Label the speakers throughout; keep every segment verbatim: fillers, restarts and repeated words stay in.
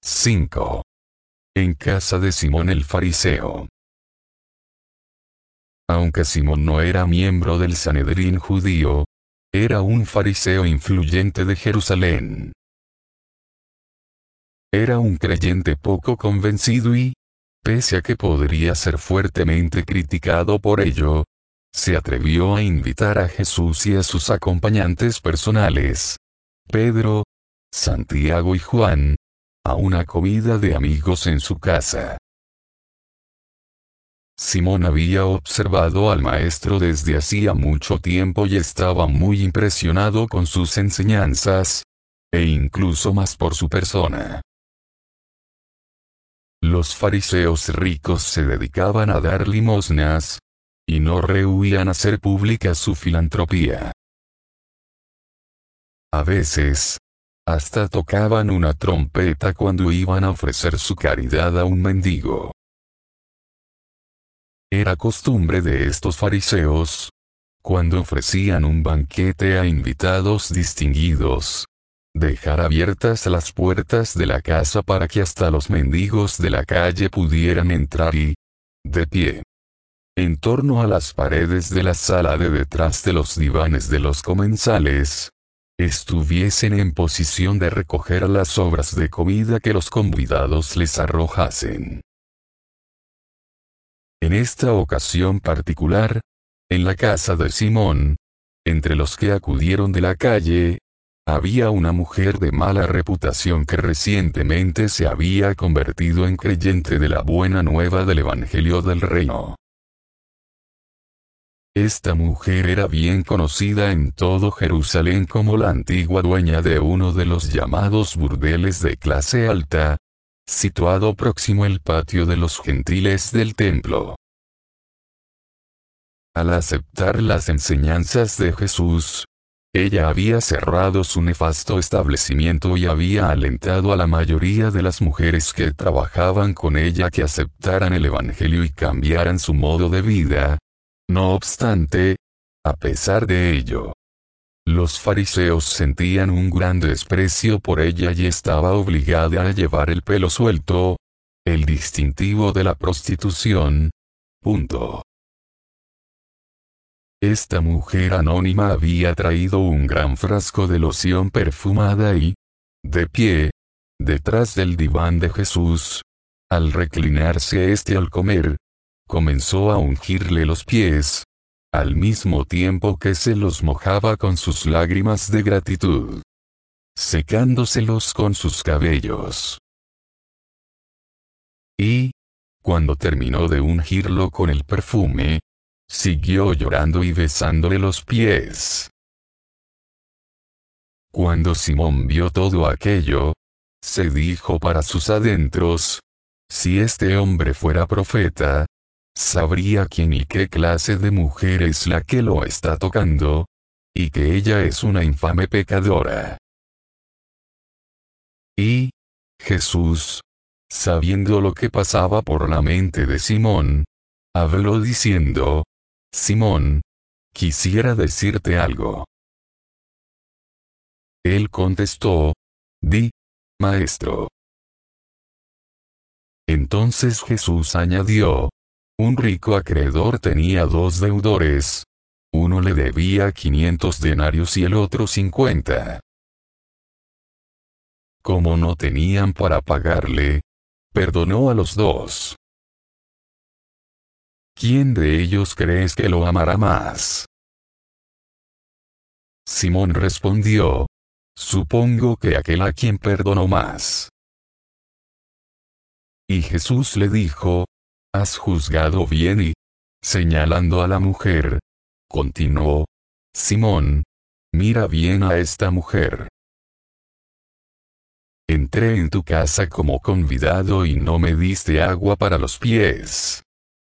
Speaker 1: cinco. En casa de Simón el fariseo. Aunque Simón no era miembro del Sanedrín judío, era un fariseo influyente de Jerusalén. Era un creyente poco convencido y, pese a que podría ser fuertemente criticado por ello, se atrevió a invitar a Jesús y a sus acompañantes personales, Pedro, Santiago y Juan, a una comida de amigos en su casa. Simón había observado al maestro desde hacía mucho tiempo y estaba muy impresionado con sus enseñanzas, e incluso más por su persona. Los fariseos ricos se dedicaban a dar limosnas, y no rehuían hacer pública su filantropía. A veces, hasta tocaban una trompeta cuando iban a ofrecer su caridad a un mendigo. Era costumbre de estos fariseos, cuando ofrecían un banquete a invitados distinguidos, dejar abiertas las puertas de la casa para que hasta los mendigos de la calle pudieran entrar y, de pie, en torno a las paredes de la sala de detrás de los divanes de los comensales, estuviesen en posición de recoger las sobras de comida que los convidados les arrojasen. En esta ocasión particular, en la casa de Simón, entre los que acudieron de la calle, había una mujer de mala reputación que recientemente se había convertido en creyente de la buena nueva del Evangelio del Reino. Esta mujer era bien conocida en todo Jerusalén como la antigua dueña de uno de los llamados burdeles de clase alta, situado próximo al patio de los gentiles del templo. Al aceptar las enseñanzas de Jesús, ella había cerrado su nefasto establecimiento y había alentado a la mayoría de las mujeres que trabajaban con ella que aceptaran el Evangelio y cambiaran su modo de vida. No obstante, a pesar de ello, los fariseos sentían un gran desprecio por ella y estaba obligada a llevar el pelo suelto, el distintivo de la prostitución. Punto. Esta mujer anónima había traído un gran frasco de loción perfumada y, de pie, detrás del diván de Jesús, al reclinarse éste al comer, comenzó a ungirle los pies, al mismo tiempo que se los mojaba con sus lágrimas de gratitud, secándoselos con sus cabellos. Y, cuando terminó de ungirlo con el perfume, siguió llorando y besándole los pies. Cuando Simón vio todo aquello, se dijo para sus adentros: si este hombre fuera profeta, sabría quién y qué clase de mujer es la que lo está tocando, y que ella es una infame pecadora. Y Jesús, sabiendo lo que pasaba por la mente de Simón, habló diciendo: Simón, quisiera decirte algo. Él contestó: di, maestro. Entonces Jesús añadió: un rico acreedor tenía dos deudores. Uno le debía quinientos denarios y el otro cincuenta. Como no tenían para pagarle, perdonó a los dos. ¿Quién de ellos crees que lo amará más? Simón respondió: supongo que aquel a quien perdonó más. Y Jesús le dijo: has juzgado bien y, señalando a la mujer, continuó: Simón, mira bien a esta mujer. Entré en tu casa como convidado y no me diste agua para los pies.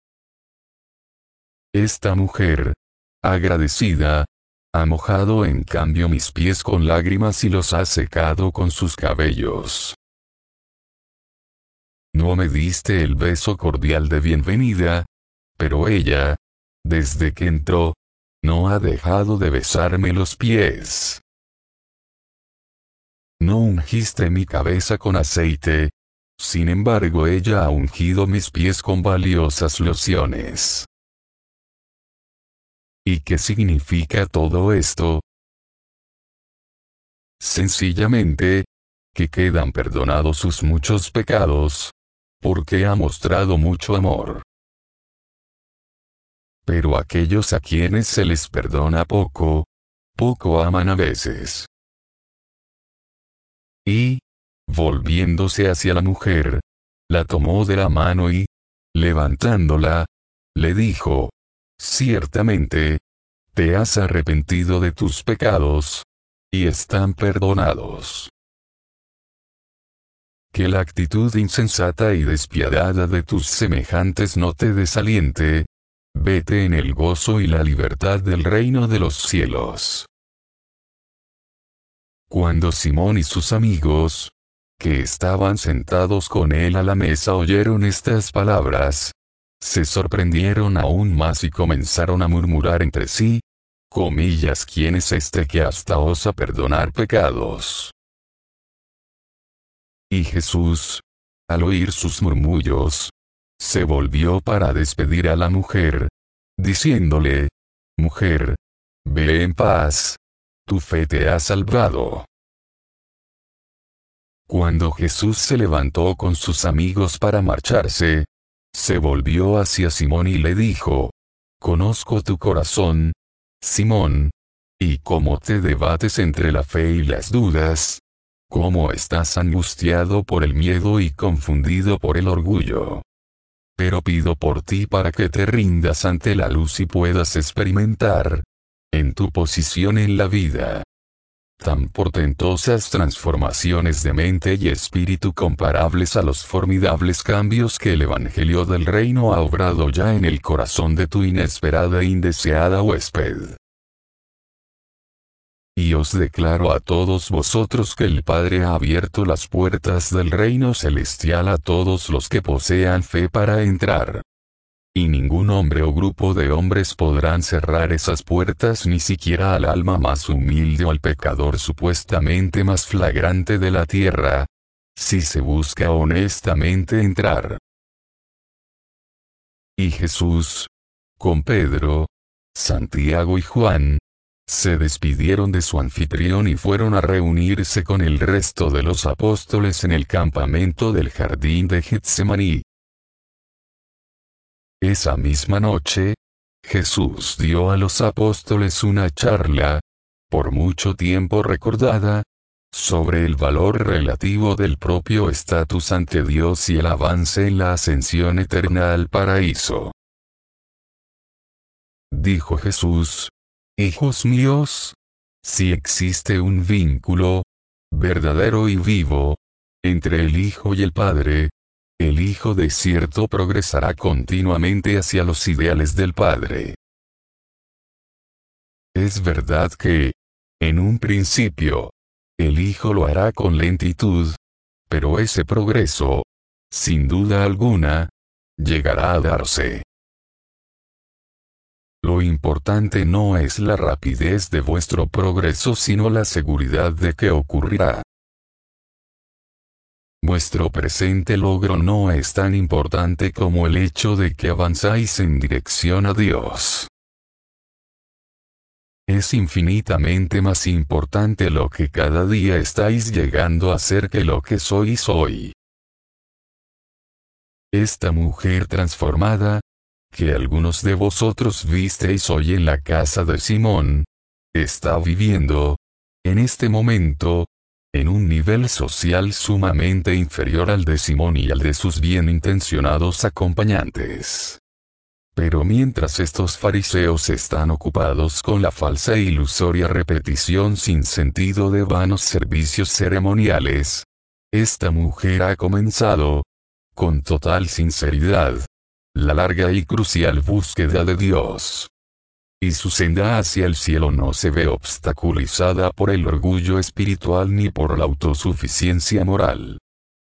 Speaker 1: Esta mujer, agradecida, ha mojado en cambio mis pies con lágrimas y los ha secado con sus cabellos. No me diste el beso cordial de bienvenida, pero ella, desde que entró, no ha dejado de besarme los pies. No ungiste mi cabeza con aceite, Sin embargo, ella ha ungido mis pies con valiosas lociones. ¿Y qué significa todo esto? Sencillamente, que quedan perdonados sus muchos pecados, porque ha mostrado mucho amor. Pero aquellos a quienes se les perdona poco, poco aman a veces. Y, volviéndose hacia la mujer, la tomó de la mano y, levantándola, le dijo: ciertamente, te has arrepentido de tus pecados, y están perdonados. Que la actitud insensata y despiadada de tus semejantes no te desaliente. Vete en el gozo y la libertad del reino de los cielos. Cuando Simón y sus amigos, que estaban sentados con él a la mesa, oyeron estas palabras, se sorprendieron aún más y comenzaron a murmurar entre sí, comillas, ¿quién es este que hasta osa perdonar pecados? Y Jesús, al oír sus murmullos, se volvió para despedir a la mujer, diciéndole: mujer, ve en paz, tu fe te ha salvado. Cuando Jesús se levantó con sus amigos para marcharse, se volvió hacia Simón y le dijo: conozco tu corazón, Simón, y cómo te debates entre la fe y las dudas, cómo estás angustiado por el miedo y confundido por el orgullo. Pero pido por ti para que te rindas ante la luz y puedas experimentar, en tu posición en la vida, tan portentosas transformaciones de mente y espíritu comparables a los formidables cambios que el Evangelio del Reino ha obrado ya en el corazón de tu inesperada e indeseada huésped. Y os declaro a todos vosotros que el Padre ha abierto las puertas del reino celestial a todos los que posean fe para entrar. Y ningún hombre o grupo de hombres podrán cerrar esas puertas, ni siquiera al alma más humilde o al pecador supuestamente más flagrante de la tierra, si se busca honestamente entrar. Y Jesús, con Pedro, Santiago y Juan, se despidieron de su anfitrión y fueron a reunirse con el resto de los apóstoles en el campamento del jardín de Getsemaní. Esa misma noche, Jesús dio a los apóstoles una charla, por mucho tiempo recordada, sobre el valor relativo del propio estatus ante Dios y el avance en la ascensión eterna al paraíso. Dijo Jesús: hijos míos, si existe un vínculo, verdadero y vivo, entre el Hijo y el Padre, el Hijo de cierto progresará continuamente hacia los ideales del Padre. Es verdad que, en un principio, el Hijo lo hará con lentitud, pero ese progreso, sin duda alguna, llegará a darse. Lo importante no es la rapidez de vuestro progreso, sino la seguridad de que ocurrirá. Vuestro presente logro no es tan importante como el hecho de que avanzáis en dirección a Dios. Es infinitamente más importante lo que cada día estáis llegando a ser que lo que sois hoy. Esta mujer transformada, que algunos de vosotros visteis hoy en la casa de Simón, está viviendo, en este momento, en un nivel social sumamente inferior al de Simón y al de sus bien intencionados acompañantes. Pero mientras estos fariseos están ocupados con la falsa e ilusoria repetición sin sentido de vanos servicios ceremoniales, esta mujer ha comenzado, con total sinceridad, la larga y crucial búsqueda de Dios. Y su senda hacia el cielo no se ve obstaculizada por el orgullo espiritual ni por la autosuficiencia moral.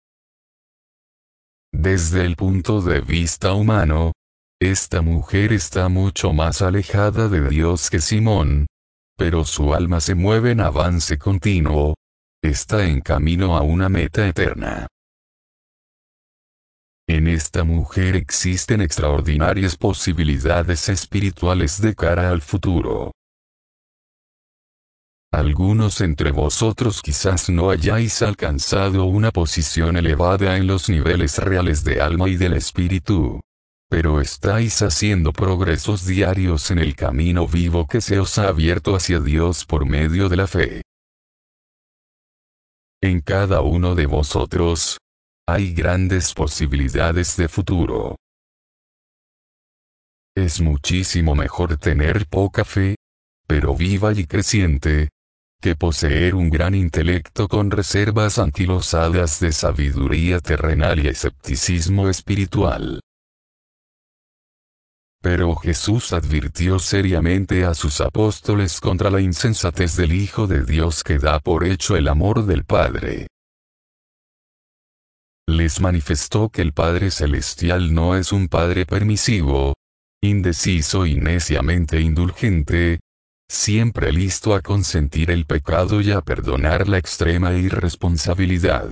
Speaker 1: Desde el punto de vista humano, esta mujer está mucho más alejada de Dios que Simón, pero su alma se mueve en avance continuo, está en camino a una meta eterna. esta mujer existen extraordinarias posibilidades espirituales de cara al futuro. Algunos entre vosotros quizás no hayáis alcanzado una posición elevada en los niveles reales de alma y del espíritu, pero estáis haciendo progresos diarios en el camino vivo que se os ha abierto hacia Dios por medio de la fe. En cada uno de vosotros hay grandes posibilidades de futuro. Es muchísimo mejor tener poca fe, pero viva y creciente, que poseer un gran intelecto con reservas anquilosadas de sabiduría terrenal y escepticismo espiritual. Pero Jesús advirtió seriamente a sus apóstoles contra la insensatez del Hijo de Dios que da por hecho el amor del Padre. Les manifestó que el Padre Celestial no es un Padre permisivo, indeciso y neciamente indulgente, siempre listo a consentir el pecado y a perdonar la extrema irresponsabilidad.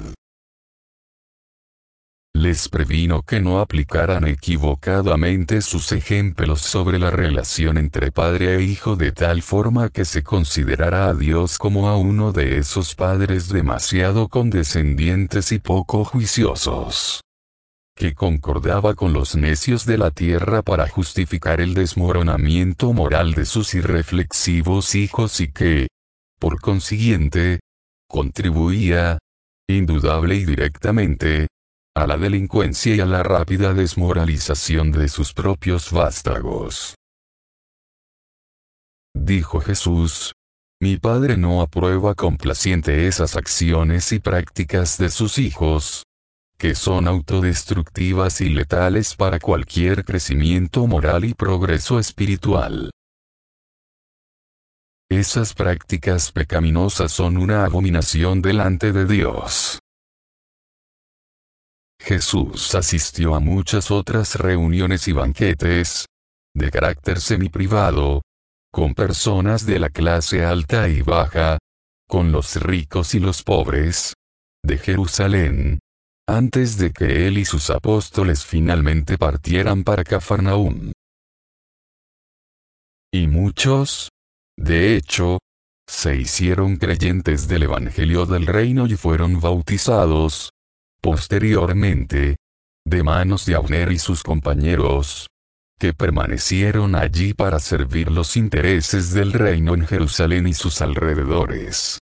Speaker 1: Les previno que no aplicaran equivocadamente sus ejemplos sobre la relación entre padre e hijo de tal forma que se considerara a Dios como a uno de esos padres demasiado condescendientes y poco juiciosos, que concordaba con los necios de la tierra para justificar el desmoronamiento moral de sus irreflexivos hijos y que, por consiguiente, contribuía, indudable y directamente, a la delincuencia y a la rápida desmoralización de sus propios vástagos. Dijo Jesús: mi Padre no aprueba complaciente esas acciones y prácticas de sus hijos, que son autodestructivas y letales para cualquier crecimiento moral y progreso espiritual. Esas prácticas pecaminosas son una abominación delante de Dios. Jesús asistió a muchas otras reuniones y banquetes, de carácter semiprivado, con personas de la clase alta y baja, con los ricos y los pobres, de Jerusalén, antes de que él y sus apóstoles finalmente partieran para Cafarnaúm. Y muchos, de hecho, se hicieron creyentes del Evangelio del Reino y fueron bautizados, posteriormente, de manos de Abner y sus compañeros, que permanecieron allí para servir los intereses del reino en Jerusalén y sus alrededores.